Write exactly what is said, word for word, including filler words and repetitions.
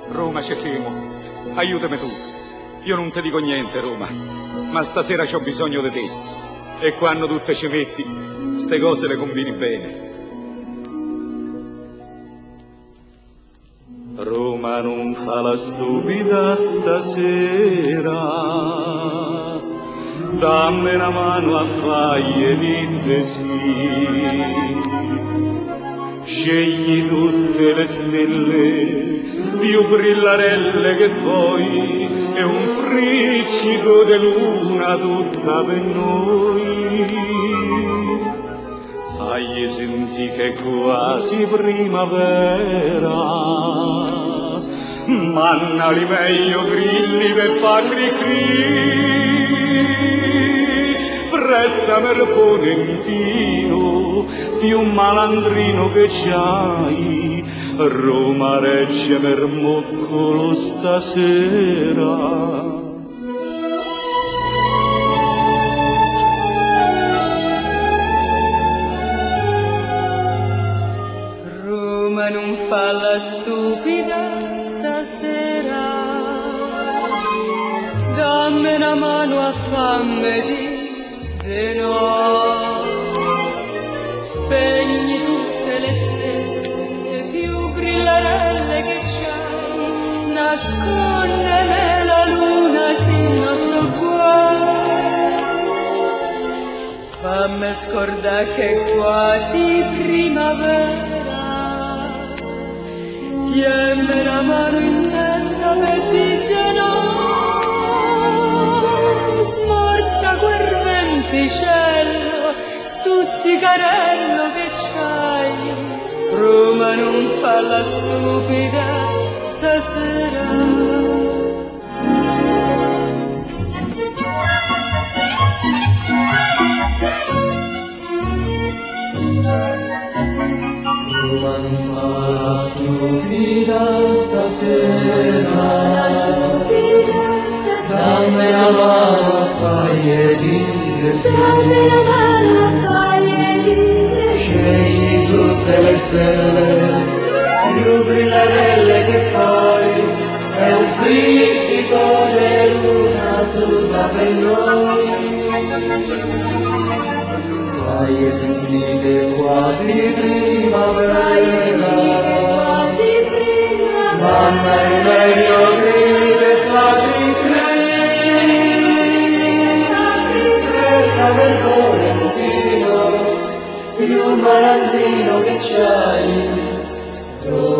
Roma, ci siamo. Aiutami tu. Io non ti dico niente, Roma, ma stasera c'ho bisogno di te. E quando tu te ci metti, ste cose le combini bene. Roma non fa la stupida stasera, dammi una mano a faglie di sì. Scegli tutte le stelle più brillarelle che vuoi e un friccico di luna tutta per noi. Fagli senti che è quasi primavera, mannali meglio grilli per fa cri-cri. Prestami il ponentino più malandrino che c'hai, Roma regge per moccolo stasera. Roma non fa la stupida stasera, dammi una mano a fammi di no. Spegni tutte le stelle più brillarelle che c'hai, nascondene la luna sino so guai. Fammi scordare che è quasi primavera, tienmi la mano in testa per dire no. Smorza quel venticello, stuzzicarello che c'hai, Roma non fa la stupida stasera. Roma non fa la stupida stasera, dammi la mano a faglie di dammi la mano a faglie di scegli tutte le stelle più brillarelle che poi è un friccico di luna tutta per noi. Faglie sentite quasi primavera, mamma è meglio gride fatti per Valentino, più malandrino che c'hai.